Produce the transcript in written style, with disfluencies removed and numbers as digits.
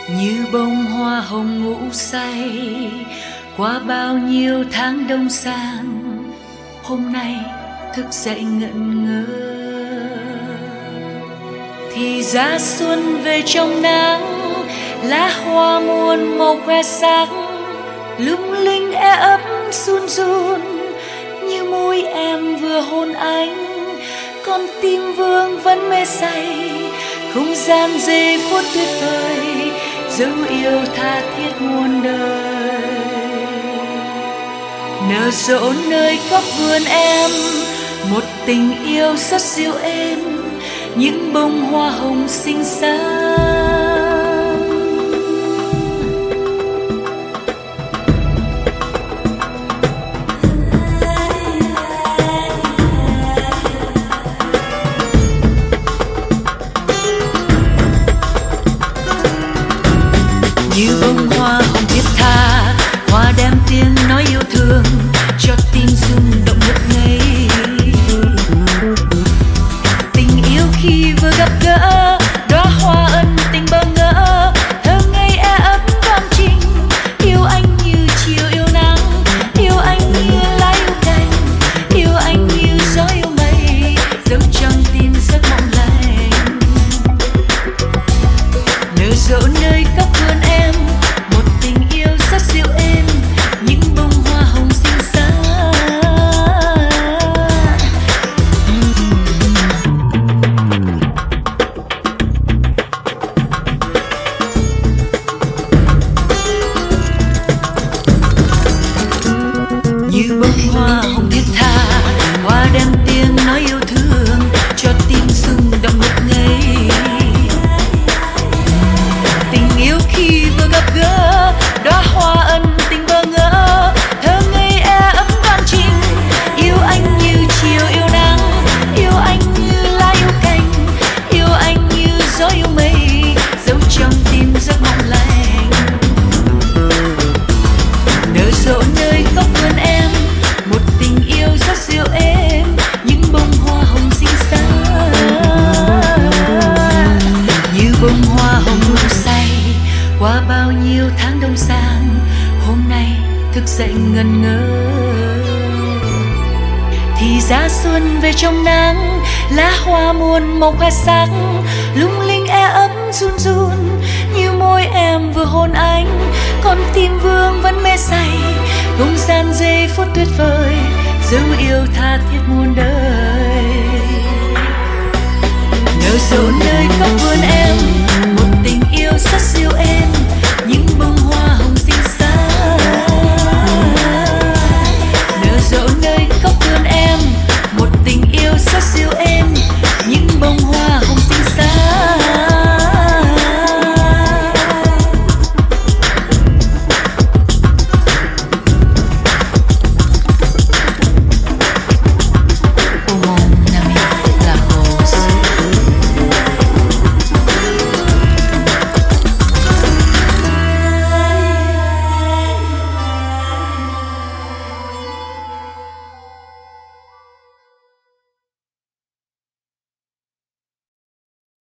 như bông hoa hồng ngủ say qua bao nhiêu tháng đông sang, hôm nay thức dậy ngẩn ngơ. Thì ra xuân về trong nắng, lá hoa muôn màu khoe sắc, lung linh e ấp run run như môi em vừa hôn anh. Con tim vương vẫn mê say, không gian giây phút tuyệt vời, dấu yêu tha thiết muôn đời. Nở rộ nơi góc vườn em, một tình yêu rất dịu êm, những bông hoa hồng xinh xắn. Như bông hoa hồng thiết tha, hoa đem tiếng nói yêu thương cho tim rung động ngất ngây. Tình yêu khi vừa gặp gỡ, đóa hoa ân tình bơ ngỡ, thơ ngây e ấp cảm trình. Yêu anh như chiều yêu nắng, yêu anh như lá yêu cành, yêu anh như gió yêu mây, dấu trong tim giấc mộng lành. Nở rộ nơi góc vườn em, một tình yêu rất dịu êm, những bông hoa hồng xinh xắn. Như bông hoa hồng thiết tha, hoa đem tiếng nói yêu thương cho tim rung động ngất ngây. Tình yêu khi vừa gặp gỡ, đóa hoa ân tình bơ ngỡ, thơ ngây e ấp đoan trình. Yêu anh như chiều yêu nắng, yêu anh như lá yêu cành, yêu anh như gió yêu mây, dấu trong tim giấc mộng lành. Nở rộ nơi góc vườn em, một tình yêu rất dịu êm, những bông hoa hồng xinh xắn. Như bông hoa hồng ngủ say qua bao nhiêu tháng đông sang, hôm nay thức dậy ngẩn ngơ. Thì ra xuân về trong nắng, lá hoa muôn màu khoe sắc, lung linh e ấp run run như môi em vừa hôn anh. Con tim vương vẫn mê say, không gian giây phút tuyệt vời, dấu yêu tha thiết muôn đời. Nở rộ